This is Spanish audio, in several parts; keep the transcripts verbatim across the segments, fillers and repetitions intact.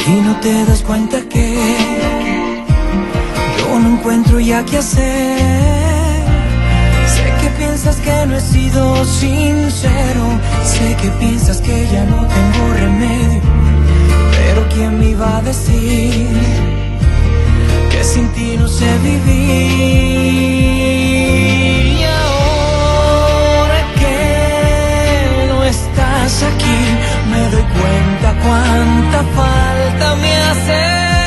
y no te das cuenta que yo no encuentro ya qué hacer. Sé que piensas que no he sido sincero, sé que piensas que ya no tengo remedio, pero ¿quién me iba a decir que sin ti no sé vivir? Y ahora que no estás aquí, me doy cuenta cuánta falta me hace.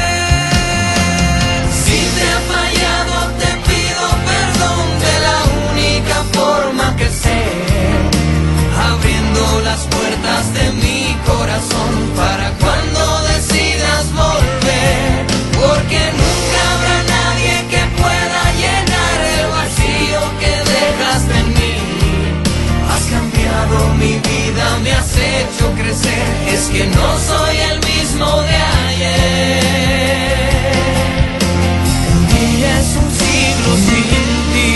Si te he fallado, te pido perdón de la única forma que sé, abriendo las puertas de mi corazón para cuando decidas volver, porque nunca habrá nadie que pueda llenar el vacío que dejaste en mí. Has cambiado mi vida, me has hecho crecer, es que no soy el mismo de ayer. Un día es un siglo sin ti.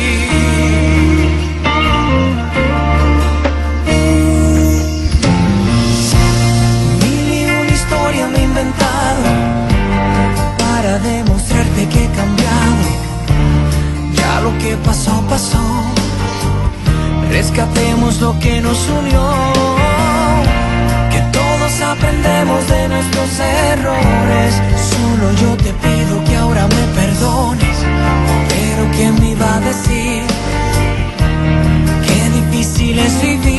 Mil y una historia me he inventado para demostrarte que he cambiado. Ya lo que pasó, pasó. Rescatemos lo que nos unió, que todos aprendemos de nuestros errores. Solo yo te pido que ahora me perdones, pero ¿quién me iba a decir qué difícil es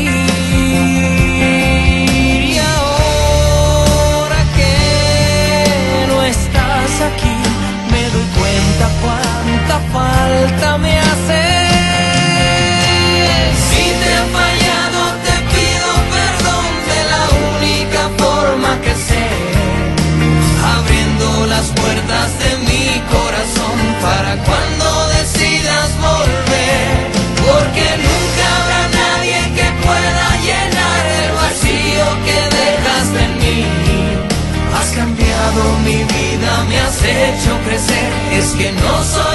vivir? Y ahora que no estás aquí, me doy cuenta cuánta falta me hace. Que sé, abriendo las puertas de mi corazón para cuando decidas volver, porque nunca habrá nadie que pueda llenar el vacío que dejaste en mí. Has cambiado mi vida, me has hecho crecer, es que no soy